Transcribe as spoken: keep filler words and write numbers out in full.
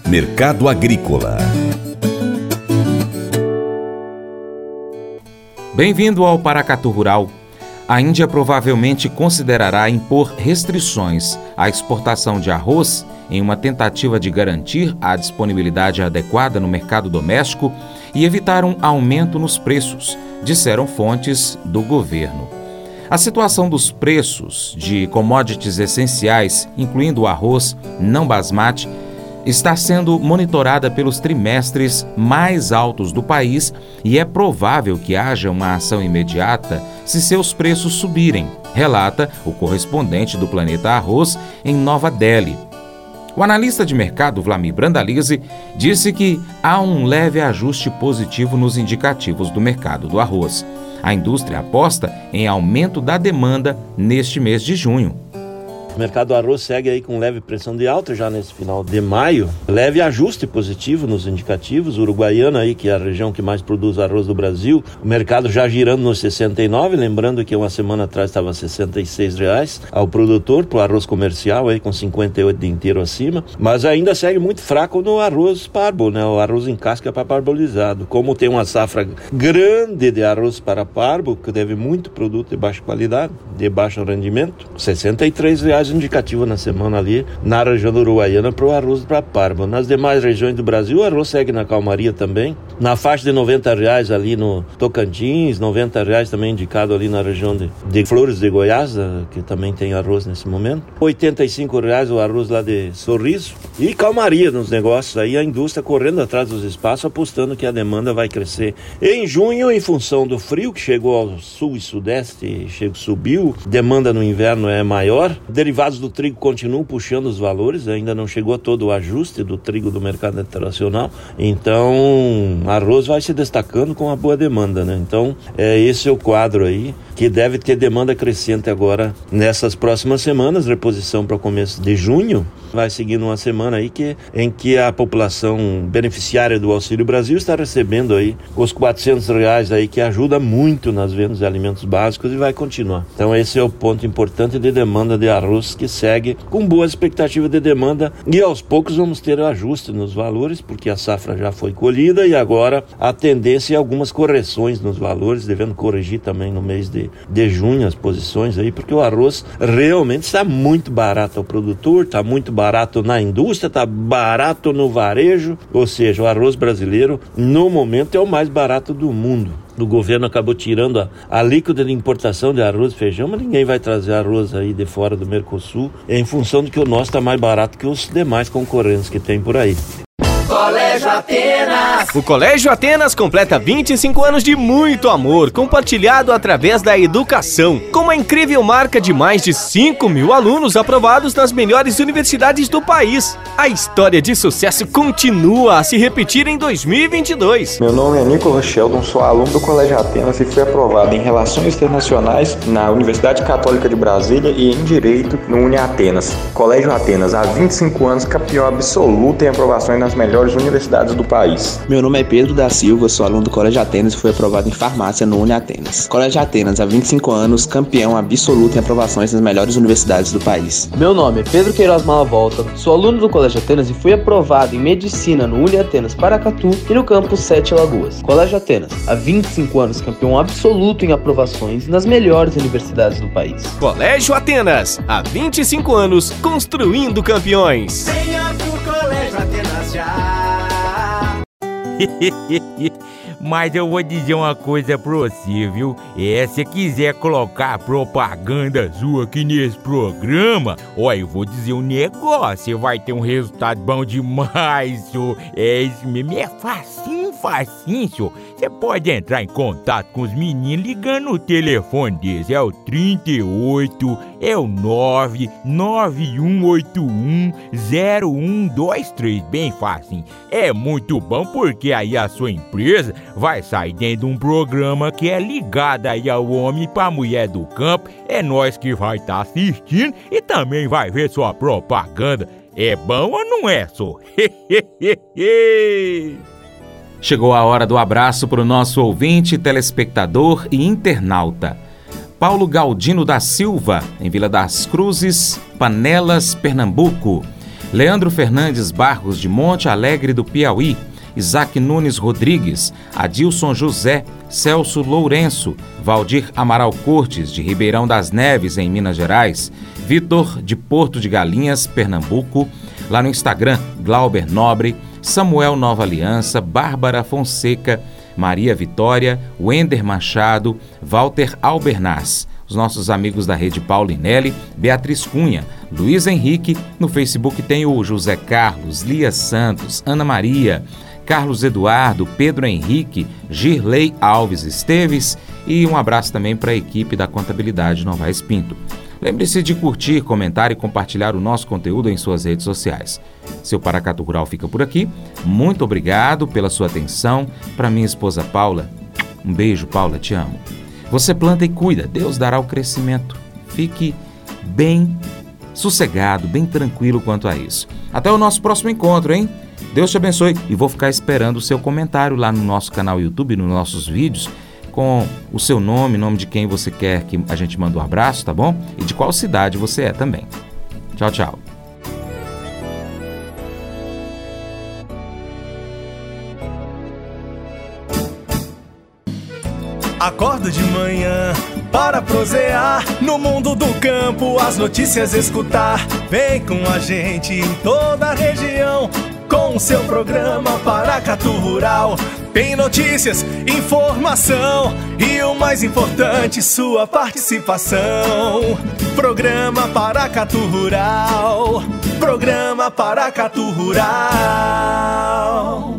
Mercado Agrícola. Bem-vindo ao Paracatu Rural. A Índia provavelmente considerará impor restrições à exportação de arroz em uma tentativa de garantir a disponibilidade adequada no mercado doméstico e evitar um aumento nos preços, disseram fontes do governo. A situação dos preços de commodities essenciais, incluindo o arroz não basmati, está sendo monitorada pelos trimestres mais altos do país e é provável que haja uma ação imediata se seus preços subirem, relata o correspondente do Planeta Arroz em Nova Delhi. O analista de mercado Vlamir Brandalize disse que há um leve ajuste positivo nos indicativos do mercado do arroz. A indústria aposta em aumento da demanda neste mês de junho. O mercado do arroz segue aí com leve pressão de alta já nesse final de maio. Leve ajuste positivo nos indicativos. Uruguaiana aí, que é a região que mais produz arroz do Brasil. O mercado já girando nos sessenta e nove, lembrando que uma semana atrás estava sessenta e seis reais ao produtor, para o arroz comercial aí com cinquenta e oito de inteiro acima. Mas ainda segue muito fraco no arroz parbo, né? O arroz em casca para parbolizado. Como tem uma safra grande de arroz para parbo, que deve muito produto de baixa qualidade, de baixo rendimento, sessenta e três reais indicativo na semana ali na região do Uruguaiana para o arroz para parbo. Nas demais regiões do Brasil o arroz segue na calmaria também, na faixa de noventa reais ali no Tocantins, noventa reais também indicado ali na região de, de Flores de Goiás, que também tem arroz nesse momento, oitenta e cinco reais o arroz lá de Sorriso, e calmaria nos negócios aí, a indústria correndo atrás dos espaços, apostando que a demanda vai crescer em junho em função do frio que chegou ao sul e sudeste, chegou, subiu, demanda no inverno é maior. Derivados do trigo continuam puxando os valores, ainda não chegou todo o ajuste do trigo do mercado internacional, então arroz vai se destacando com a boa demanda, né? Então é, esse é o quadro aí, que deve ter demanda crescente agora nessas próximas semanas, reposição para o começo de junho, vai seguindo uma semana aí que, em que a população beneficiária do Auxílio Brasil está recebendo aí os quatrocentos reais aí, que ajuda muito nas vendas de alimentos básicos e vai continuar. Então esse é o ponto importante de demanda de arroz, que segue com boa expectativa de demanda, e aos poucos vamos ter ajuste nos valores, porque a safra já foi colhida e agora a tendência é algumas correções nos valores, devendo corrigir também no mês de, de junho as posições aí, porque o arroz realmente está muito barato ao produtor, está muito barato na indústria, está barato no varejo, ou seja, o arroz brasileiro no momento é o mais barato do mundo. O governo acabou tirando a, a alíquota de importação de arroz e feijão, mas ninguém vai trazer arroz aí de fora do Mercosul, em função de que o nosso está mais barato que os demais concorrentes que tem por aí. Colégio Atenas. O Colégio Atenas completa vinte e cinco anos de muito amor, compartilhado através da educação, com uma incrível marca de mais de cinco mil alunos aprovados nas melhores universidades do país. A história de sucesso continua a se repetir em dois mil e vinte e dois. Meu nome é Nicolas Sheldon, sou aluno do Colégio Atenas e fui aprovado em Relações Internacionais na Universidade Católica de Brasília e em Direito no UniAtenas. Colégio Atenas, há vinte e cinco anos, campeão absoluto em aprovações nas melhores universidades do país. Meu nome é Pedro da Silva, sou aluno do Colégio Atenas e fui aprovado em farmácia no UniAtenas. Colégio Atenas, há vinte e cinco anos, campeão absoluto em aprovações nas melhores universidades do país. Meu nome é Pedro Queiroz Malavolta, sou aluno do Colégio Atenas e fui aprovado em Medicina no UniAtenas Paracatu e no campus Sete Lagoas. Colégio Atenas, há vinte e cinco anos, campeão absoluto em aprovações nas melhores universidades do país. Colégio Atenas, há vinte e cinco anos, construindo campeões. Venha pro Colégio Atenas já. Mas eu vou dizer uma coisa pra você, viu? É, se quiser colocar propaganda sua aqui nesse programa, ó, eu vou dizer um negócio, você vai ter um resultado bom demais, senhor. É isso mesmo, é facinho, facinho, senhor. Você pode entrar em contato com os meninos ligando no telefone deles, é o trinta e oito, é o nove nove um oito um zero um dois três, bem facinho. É muito bom porque aí a sua empresa vai sair dentro de um programa que é ligado aí ao homem para a mulher do campo. É nós que vai estar tá assistindo e também vai ver sua propaganda. É bom ou não é, só? Chegou a hora do abraço para o nosso ouvinte, telespectador e internauta. Paulo Galdino da Silva, em Vila das Cruzes, Panelas, Pernambuco. Leandro Fernandes Barros, de Monte Alegre do Piauí, Isaac Nunes Rodrigues, Adilson José, Celso Lourenço, Valdir Amaral Cortes, de Ribeirão das Neves, em Minas Gerais, Vitor, de Porto de Galinhas, Pernambuco, lá no Instagram, Glauber Nobre, Samuel Nova Aliança, Bárbara Fonseca, Maria Vitória, Wender Machado, Walter Albernaz, os nossos amigos da Rede Paulinelli, Beatriz Cunha, Luiz Henrique, no Facebook tem o José Carlos, Lia Santos, Ana Maria, Carlos Eduardo, Pedro Henrique, Girley Alves Esteves e um abraço também para a equipe da Contabilidade Novaes Pinto. Lembre-se de curtir, comentar e compartilhar o nosso conteúdo em suas redes sociais. Seu Paracatu Rural fica por aqui. Muito obrigado pela sua atenção. Para minha esposa Paula, um beijo, Paula, te amo. Você planta e cuida, Deus dará o crescimento. Fique bem sossegado, bem tranquilo quanto a isso. Até o nosso próximo encontro, hein? Deus te abençoe e vou ficar esperando o seu comentário lá no nosso canal YouTube, nos nossos vídeos, com o seu nome, nome de quem você quer que a gente mande um abraço, tá bom? E de qual cidade você é também. Tchau, tchau. Acordo de manhã para prosear no mundo do campo, as notícias escutar. Vem com a gente em toda a região com o seu programa Paracatu Rural. Tem notícias, informação e o mais importante, sua participação. Programa Paracatu Rural. Programa Paracatu Rural.